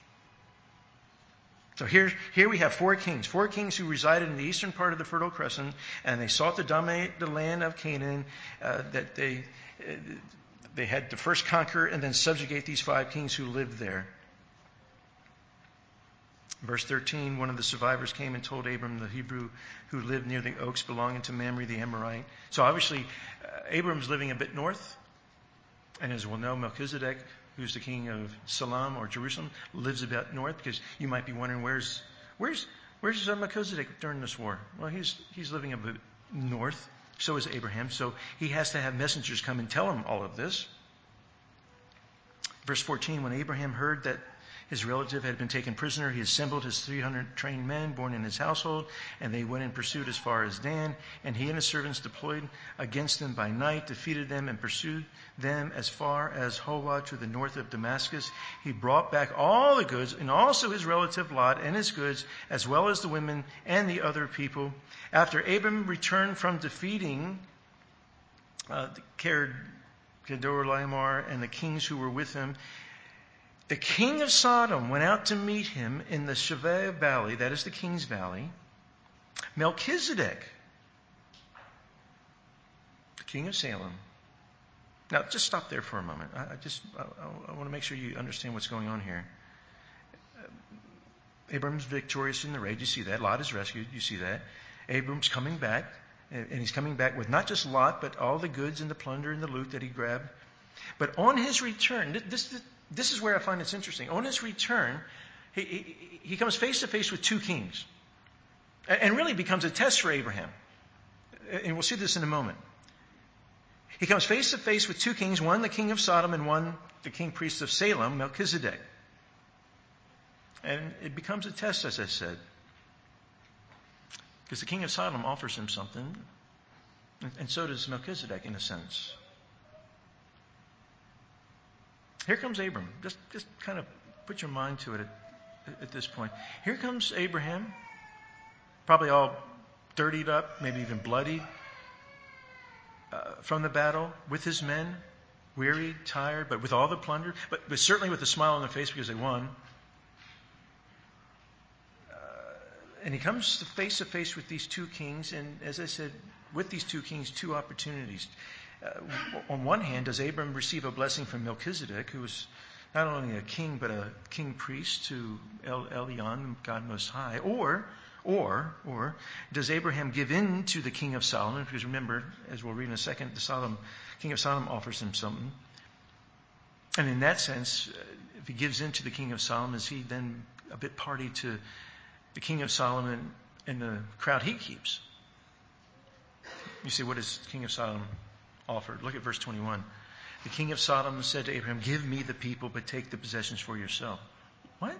A: So here we have 4 kings who resided in the eastern part of the Fertile Crescent, and they sought to dominate the land of Canaan, that they had to first conquer and then subjugate these 5 kings who lived there. Verse 13, one of the survivors came and told Abram, the Hebrew who lived near the oaks belonging to Mamre the Amorite. So obviously, Abram's living a bit north. And as we'll know, Melchizedek, who's the king of Salem or Jerusalem, lives about north, because you might be wondering, where's Melchizedek during this war? Well, he's living a bit north. So is Abraham. So he has to have messengers come and tell him all of this. Verse 14, when Abraham heard that his relative had been taken prisoner, he assembled his 300 trained men born in his household, and they went in pursuit as far as Dan. And he and his servants deployed against them by night, defeated them, and pursued them as far as Hobah to the north of Damascus. He brought back all the goods, and also his relative Lot and his goods, as well as the women and the other people. After Abram returned from defeating Kedorlaomer and the kings who were with him, the king of Sodom went out to meet him in the Shaveh Valley, that is the King's Valley. Melchizedek, the king of Salem. Now, just stop there for a moment. I want to make sure you understand what's going on here. Abram's victorious in the raid. You see that. Lot is rescued. You see that. Abram's coming back. And he's coming back with not just Lot, but all the goods and the plunder and the loot that he grabbed. But on his return, this is where I find it's interesting. On his return, he comes face to face with two kings. And really becomes a test for Abraham. And we'll see this in a moment. He comes face to face with two kings, one the king of Sodom and one the king priest of Salem, Melchizedek. And it becomes a test, as I said. Because the king of Sodom offers him something, and so does Melchizedek in a sense. Here comes Abram. Just kind of put your mind to it at this point. Here comes Abraham, probably all dirtied up, maybe even bloodied, from the battle with his men, weary, tired, but with all the plunder, but certainly with a smile on their face because they won. And he comes face to face with these two kings, and as I said, with these two kings, two opportunities. On one hand, does Abram receive a blessing from Melchizedek, who was not only a king, but a king priest to Elyon, God Most High? Or does Abraham give in to the king of Solomon? Because remember, as we'll read in a second, the king of Sodom offers him something. And in that sense, if he gives in to the king of Solomon, is he then a bit party to the king of Solomon and the crowd he keeps? You see, what is the king of Sodom offered? Look at verse 21. The king of Sodom said to Abraham, "Give me the people, but take the possessions for yourself." What?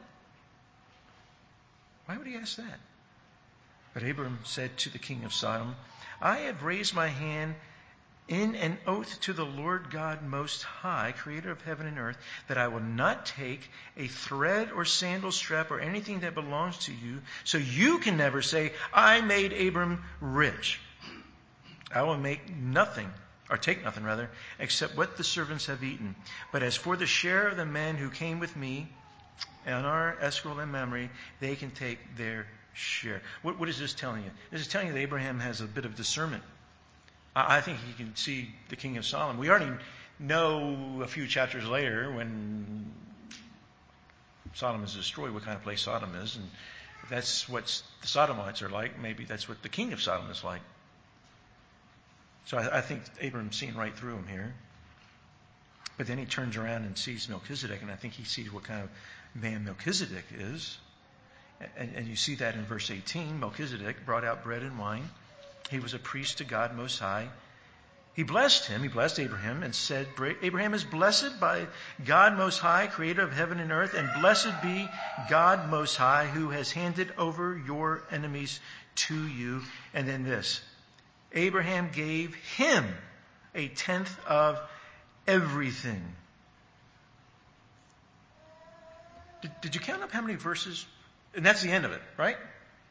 A: Why would he ask that? But Abraham said to the king of Sodom, "I have raised my hand in an oath to the Lord God Most High, creator of heaven and earth, that I will not take a thread or sandal strap or anything that belongs to you, so you can never say, 'I made Abram rich.' I will make nothing, or take nothing rather, except what the servants have eaten. But as for the share of the men who came with me on our Eshcol and Mamre, they can take their share." What is this telling you? This is telling you that Abraham has a bit of discernment. I think he can see the king of Sodom. We already know a few chapters later, when Sodom is destroyed, what kind of place Sodom is. And if that's what the Sodomites are like, maybe that's what the king of Sodom is like. So I think Abraham's seeing right through him here. But then he turns around and sees Melchizedek, and I think he sees what kind of man Melchizedek is. And you see that in verse 18. Melchizedek brought out bread and wine. He was a priest to God Most High. He blessed Abraham, and said, "Abraham is blessed by God Most High, creator of heaven and earth, and blessed be God Most High, who has handed over your enemies to you." And then this, Abraham gave him a tenth of everything. Did you count up how many verses? And that's the end of it, right?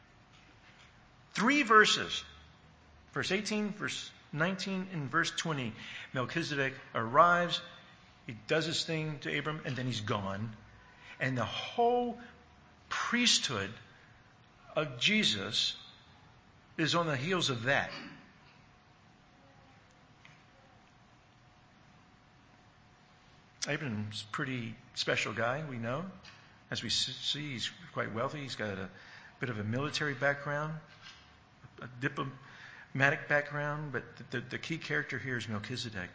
A: 3 verses. Verse 18, verse 19, and verse 20. Melchizedek arrives, he does his thing to Abram, and then he's gone. And the whole priesthood of Jesus is on the heels of that. Abram's a pretty special guy, we know. As we see, he's quite wealthy. He's got a bit of a military background, background, but the key character here is Melchizedek.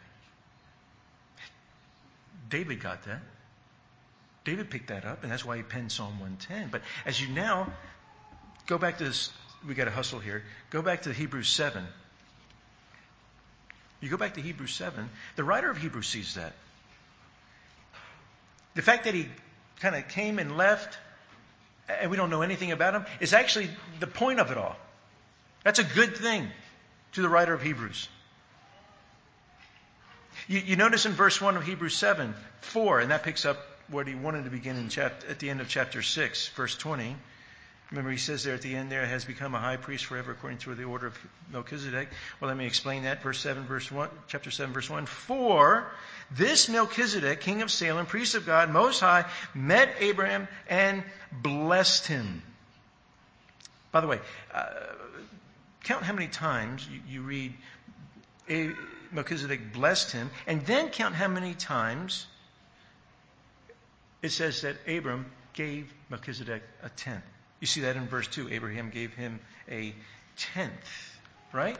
A: David got that. David picked that up, and that's why he penned Psalm 110. But as you now go back to this, we got to hustle here. Go back to Hebrews 7. You go back to Hebrews 7, the writer of Hebrews sees that. The fact that he kind of came and left, and we don't know anything about him, is actually the point of it all. That's a good thing to the writer of Hebrews. You notice in verse 1 of Hebrews 7, 4, and that picks up what he wanted to begin at the end of chapter 6, verse 20. Remember, he says there at the end there, has become a high priest forever according to the order of Melchizedek. Well, let me explain that. Chapter 7, verse 1. For this Melchizedek, king of Salem, priest of God, Most High, met Abraham and blessed him. By the way, count how many times you read Melchizedek blessed him, and then count how many times it says that Abram gave Melchizedek a tenth. You see that in verse 2. Abraham gave him a tenth, right?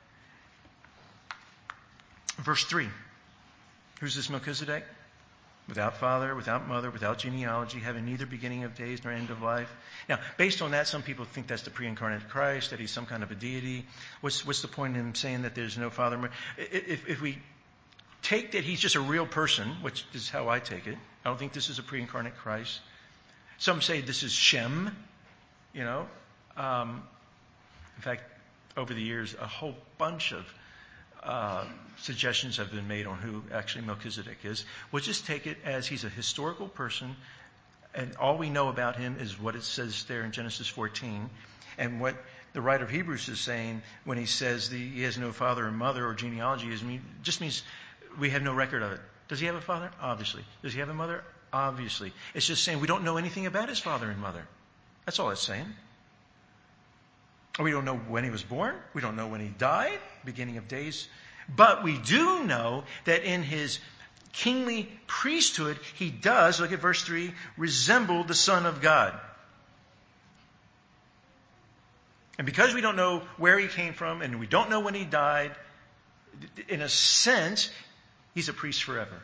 A: Verse 3. Who's this Melchizedek? Without father, without mother, without genealogy, having neither beginning of days nor end of life. Now, based on that, some people think that's the pre-incarnate Christ, that he's some kind of a deity. What's the point in him saying that there's no father? If we take that he's just a real person, which is how I take it, I don't think this is a pre-incarnate Christ. Some say this is Shem, you know. In fact, over the years, a whole bunch of suggestions have been made on who actually Melchizedek is. We'll just take it as he's a historical person, and all we know about him is what it says there in Genesis 14, and what the writer of Hebrews is saying when he says he has no father or mother or genealogy just means we have no record of it. Does he have a father? Obviously. Does he have a mother? Obviously. It's just saying we don't know anything about his father and mother. That's all it's saying. We don't know when he was born. We don't know when he died, beginning of days. But we do know that in his kingly priesthood, he does, look at verse 3, resemble the Son of God. And because we don't know where he came from and we don't know when he died, in a sense, he's a priest forever.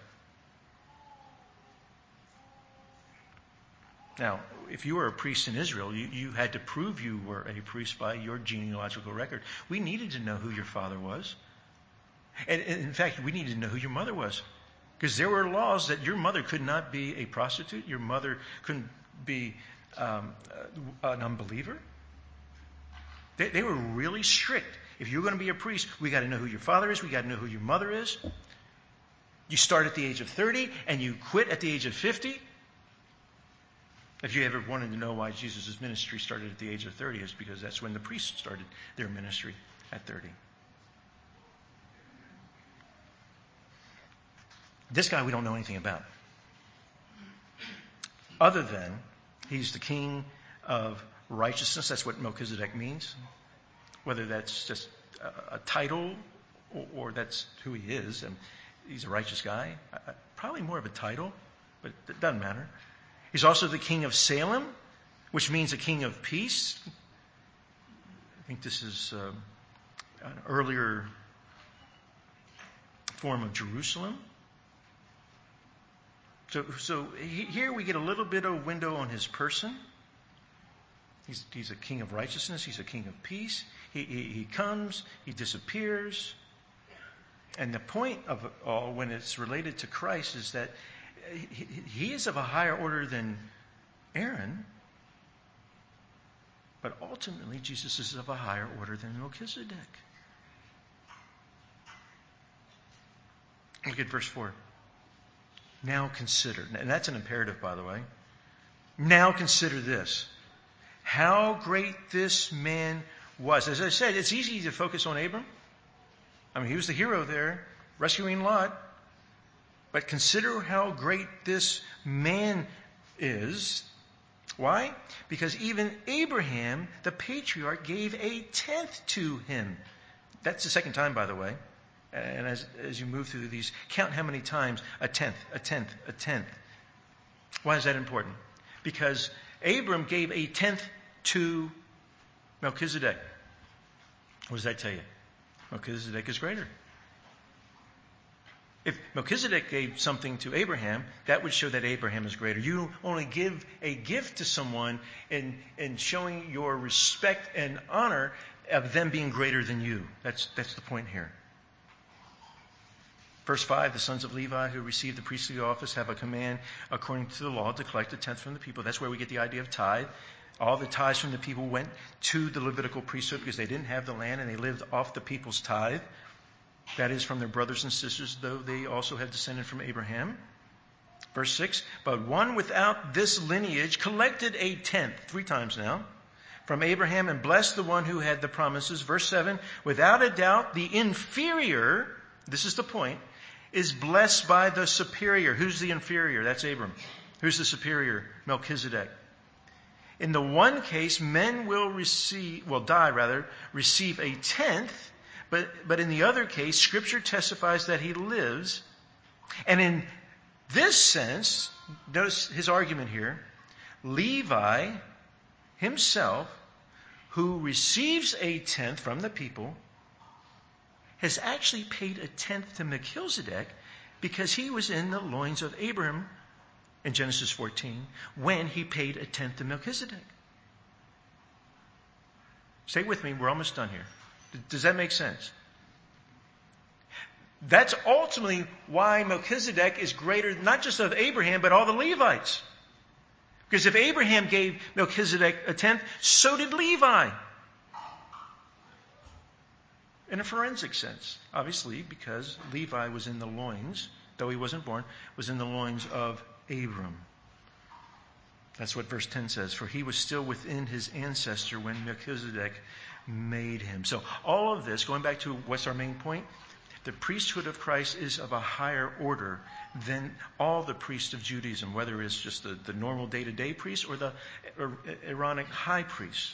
A: Now, if you were a priest in Israel, you had to prove you were a priest by your genealogical record. We needed to know who your father was. And in fact, we needed to know who your mother was. Because there were laws that your mother could not be a prostitute. Your mother couldn't be an unbeliever. They were really strict. If you're going to be a priest, we got to know who your father is. We got to know who your mother is. You start at the age of 30 and you quit at the age of 50. If you ever wanted to know why Jesus' ministry started at the age of 30, it's because that's when the priests started their ministry, at 30. This guy we don't know anything about. Other than he's the king of righteousness. That's what Melchizedek means. Whether that's just a title or that's who he is. And he's a righteous guy. Probably more of a title, but it doesn't matter. He's also the king of Salem, which means a king of peace. I think this is an earlier form of Jerusalem. So here we get a little bit of a window on his person. He's a king of righteousness. He's a king of peace. He comes, he disappears. And the point of it all, when it's related to Christ, is that he is of a higher order than Aaron, but ultimately Jesus is of a higher order than Melchizedek. Look at verse 4. Now consider, and that's an imperative, by the way. Now consider this, how great this man was. As I said, it's easy to focus on Abram. I mean, he was the hero there, rescuing Lot. But consider how great this man is. Why? Because even Abraham, the patriarch, gave a tenth to him. That's the second time, by the way. And as you move through these, count how many times a tenth, a tenth, a tenth. Why is that important? Because Abram gave a tenth to Melchizedek. What does that tell you? Melchizedek is greater. If Melchizedek gave something to Abraham, that would show that Abraham is greater. You only give a gift to someone in showing your respect and honor of them being greater than you. That's the point here. Verse 5, the sons of Levi who received the priestly office have a command according to the law to collect a tenth from the people. That's where we get the idea of tithe. All the tithes from the people went to the Levitical priesthood because they didn't have the land and they lived off the people's tithe. That is from their brothers and sisters, though they also had descended from Abraham. Verse 6, but one without this lineage collected a tenth, 3 times now, from Abraham and blessed the one who had the promises. Verse 7, without a doubt, the inferior, this is the point, is blessed by the superior. Who's the inferior? That's Abram. Who's the superior? Melchizedek. In the one case, men will receive a tenth, but in the other case, Scripture testifies that he lives. And in this sense, notice his argument here, Levi himself, who receives a tenth from the people, has actually paid a tenth to Melchizedek because he was in the loins of Abraham in Genesis 14 when he paid a tenth to Melchizedek. Stay with me, we're almost done here. Does that make sense? That's ultimately why Melchizedek is greater not just of Abraham, but all the Levites. Because if Abraham gave Melchizedek a tenth, so did Levi. In a forensic sense, obviously, because Levi was in the loins, though he wasn't born, was in the loins of Abram. That's what verse 10 says. For he was still within his ancestor when Melchizedek made him. So all of this, going back to what's our main point, the priesthood of Christ is of a higher order than all the priests of Judaism, whether it's just the normal day-to-day priest or the Aaronic high priest.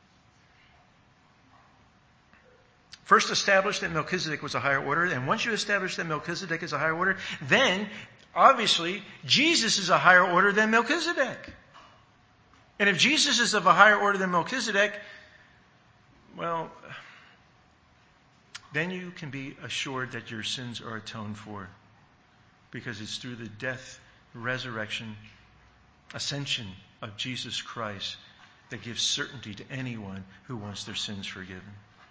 A: First established that Melchizedek was a higher order, and once you establish that Melchizedek is a higher order, then obviously Jesus is a higher order than Melchizedek. And if Jesus is of a higher order than Melchizedek, well, then you can be assured that your sins are atoned for, because it's through the death, resurrection, ascension of Jesus Christ that gives certainty to anyone who wants their sins forgiven.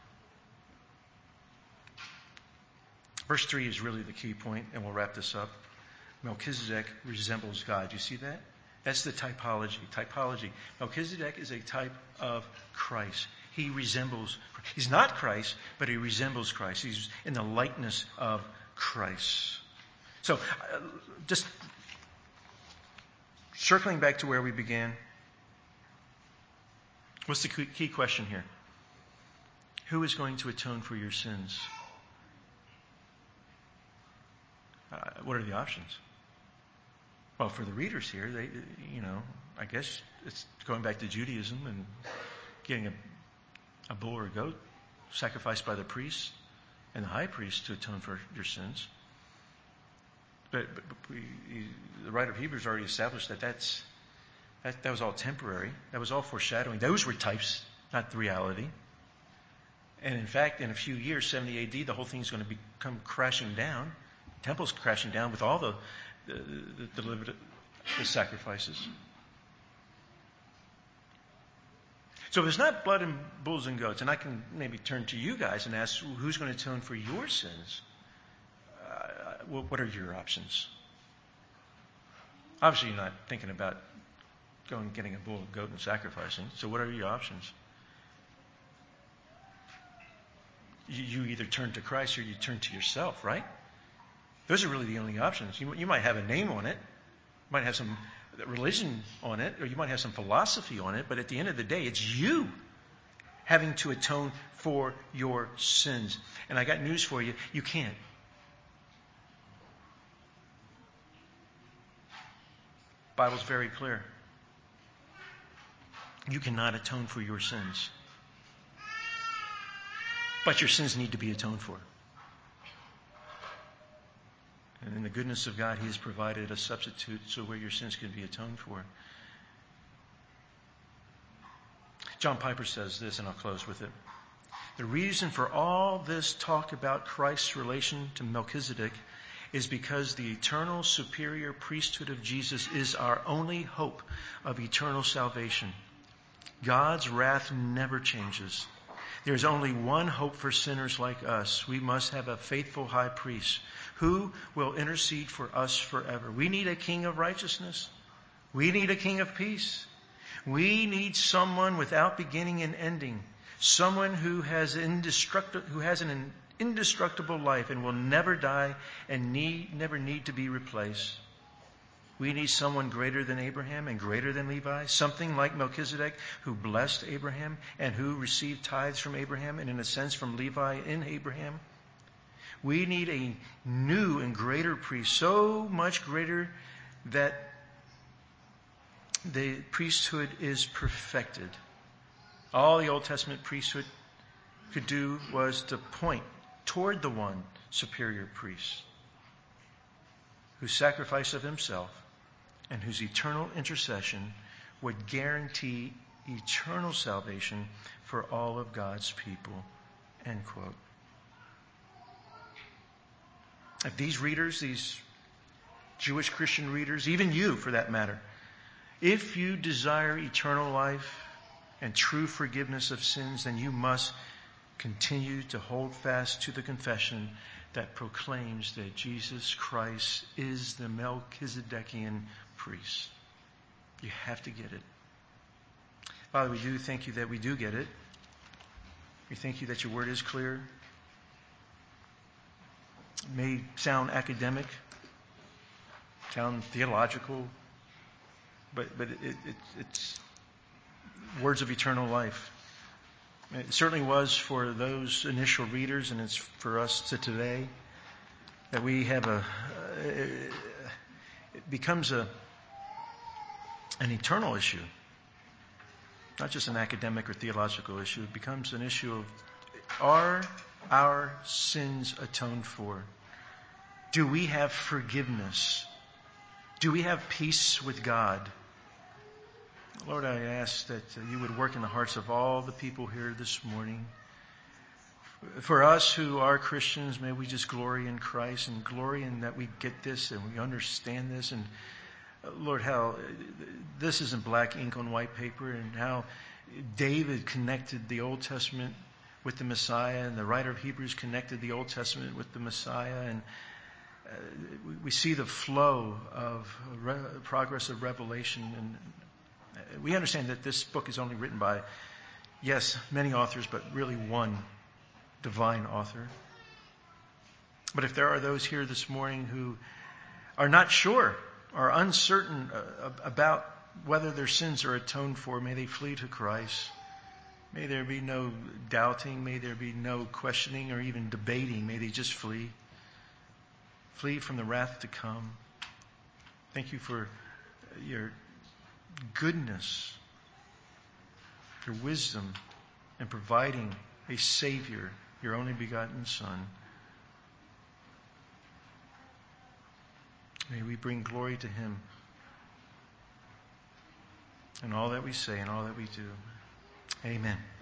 A: Verse 3 is really the key point, and we'll wrap this up. Melchizedek resembles God. Do you see that? That's the typology. Typology. Melchizedek is a type of Christ. He resembles, he's not Christ, but he resembles Christ. He's in the likeness of Christ. So, just circling back to where we began, what's the key question here? Who is going to atone for your sins? What are the options? Well, for the readers here, I guess it's going back to Judaism and getting a bull or a goat sacrificed by the priest and the high priest to atone for your sins. But the writer of Hebrews already established that was all temporary. That was all foreshadowing. Those were types, not the reality. And in fact, in a few years, 70 AD, the whole thing is going to come crashing down. The temple's crashing down with all the sacrifices. So if it's not blood and bulls and goats, and I can maybe turn to you guys and ask who's going to atone for your sins, what are your options? Obviously, you're not thinking about going and getting a bull, a goat, and sacrificing. So what are your options? You either turn to Christ or you turn to yourself, right? Those are really the only options. You might have a name on it, you might have some religion on it, or you might have some philosophy on it, but at the end of the day, it's you having to atone for your sins. And I got news for you, you can't. The Bible's very clear. You cannot atone for your sins. But your sins need to be atoned for. And in the goodness of God, He has provided a substitute so where your sins can be atoned for. John Piper says this, and I'll close with it. The reason for all this talk about Christ's relation to Melchizedek is because the eternal superior priesthood of Jesus is our only hope of eternal salvation. God's wrath never changes. There's only one hope for sinners like us. We must have a faithful high priest who will intercede for us forever. We need a king of righteousness. We need a king of peace. We need someone without beginning and ending. Someone who has an indestructible life and will never die and never need to be replaced. We need someone greater than Abraham and greater than Levi, something like Melchizedek, who blessed Abraham and who received tithes from Abraham and in a sense from Levi in Abraham. We need a new and greater priest, so much greater that the priesthood is perfected. All the Old Testament priesthood could do was to point toward the one superior priest whose sacrifice of himself and whose eternal intercession would guarantee eternal salvation for all of God's people. End quote. If these readers, these Jewish Christian readers, even you for that matter, if you desire eternal life and true forgiveness of sins, then you must continue to hold fast to the confession that proclaims that Jesus Christ is the Melchizedekian priest. You have to get it. Father, we do thank you that we do get it. We thank you that your word is clear. It may sound academic, sound theological, but it's words of eternal life. It certainly was for those initial readers, and it's for us today, that we have it becomes an eternal issue, not just an academic or theological issue. It becomes an issue of, are our sins atoned for? Do we have forgiveness? Do we have peace with God? Lord, I ask that you would work in the hearts of all the people here this morning. For us who are Christians, may we just glory in Christ and glory in that we get this and we understand this. And Lord, how this isn't black ink on white paper, and how David connected the Old Testament with the Messiah, and the writer of Hebrews connected the Old Testament with the Messiah. And we see the flow of progress of revelation. And we understand that this book is only written by, yes, many authors, but really one divine author. But if there are those here this morning who are not sure or uncertain about whether their sins are atoned for, may they flee to Christ. May there be no doubting. May there be no questioning or even debating. May they just flee. Flee from the wrath to come. Thank you for your goodness, your wisdom in providing a Savior, your only begotten Son. May we bring glory to Him in all that we say and all that we do. Amen.